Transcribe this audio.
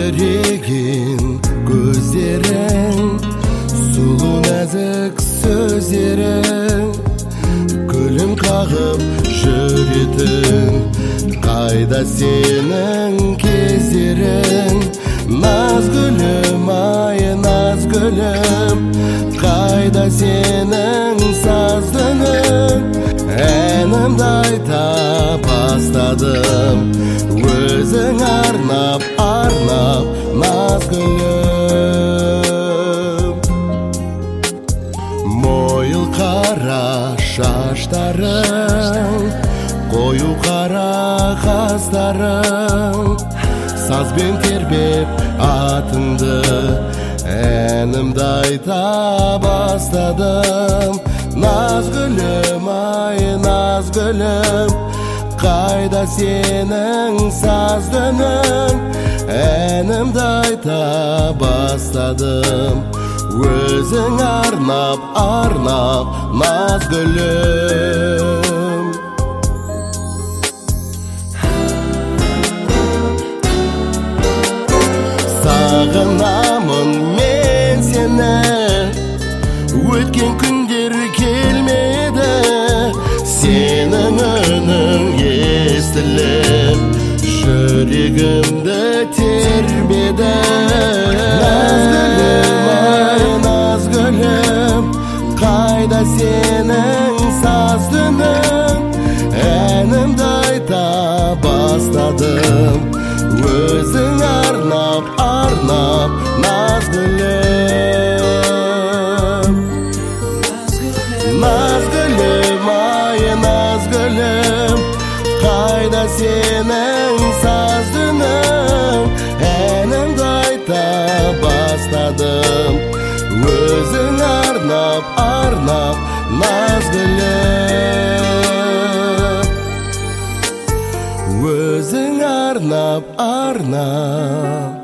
Мөлдіреген көздерің, сұлу нәзік сөздерің, гүлін қағып жүретін, қайда сенің кездерің? Наз гүлім, ай наз гүлім, қайда сенің саздының? Әнімді айта бастадым, өзің арнап, арнап, наз гүлім. Мойыл қара шаштарың, қою қара қастарың, сазбен тербеп атыңды, әнімді айта бастадым. Наз гүлім, ай наз гүлім, қайда сенің саздының? Әнімді айта бастадым, өзің арнап, арнап, наз гүлім. Сағынамын мен сені, өткен күндер келмеді, сенің үнің естіліп, жүрегімді тербеді. Наз гүлім, ай наз гүлім, қайда сенің саздының? Әнімді айта бастадым, өзің арнап, арнап, наз гүлім. Наз гүлім, ай наз гүлім, қайда сенің саздының? Әнімді айта бастадым, өзің арнап, арнап, наз гүлім. Өзің арнап, арнап.